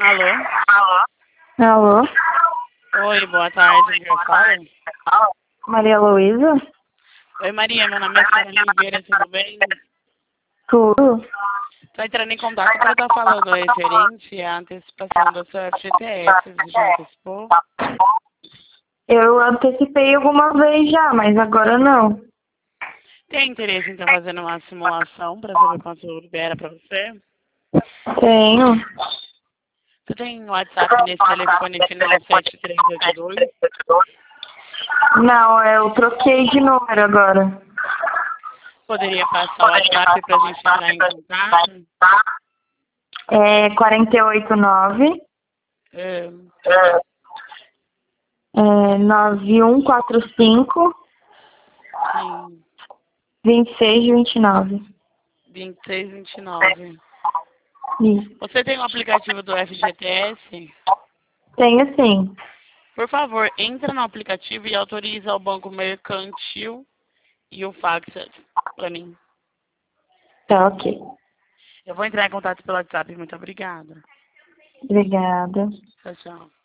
Alô? Alô? Oi, boa tarde, quem fala? Maria Luísa? Oi, Maria, meu nome é Carolina Oliveira, tudo bem? Tudo? Estou entrando em contato para estar falando referente à antecipação da sua FGTS. Você já antecipou? Eu antecipei alguma vez já, mas agora não. Tem interesse em estar fazendo uma simulação para saber quanto libera para você? Tenho. Você tem WhatsApp nesse telefone final 7382? Não, eu troquei de número agora. Poderia passar o WhatsApp para a gente entrar em contato? É 489 É, 9145 sim, 2629. 2629. Isso. Você tem o aplicativo do FGTS? Tenho sim. Por favor, entra no aplicativo e autoriza o Banco Mercantil e o fax para mim. Tá ok. Eu vou entrar em contato pelo WhatsApp. Muito obrigada. Obrigada. Tchau, tchau.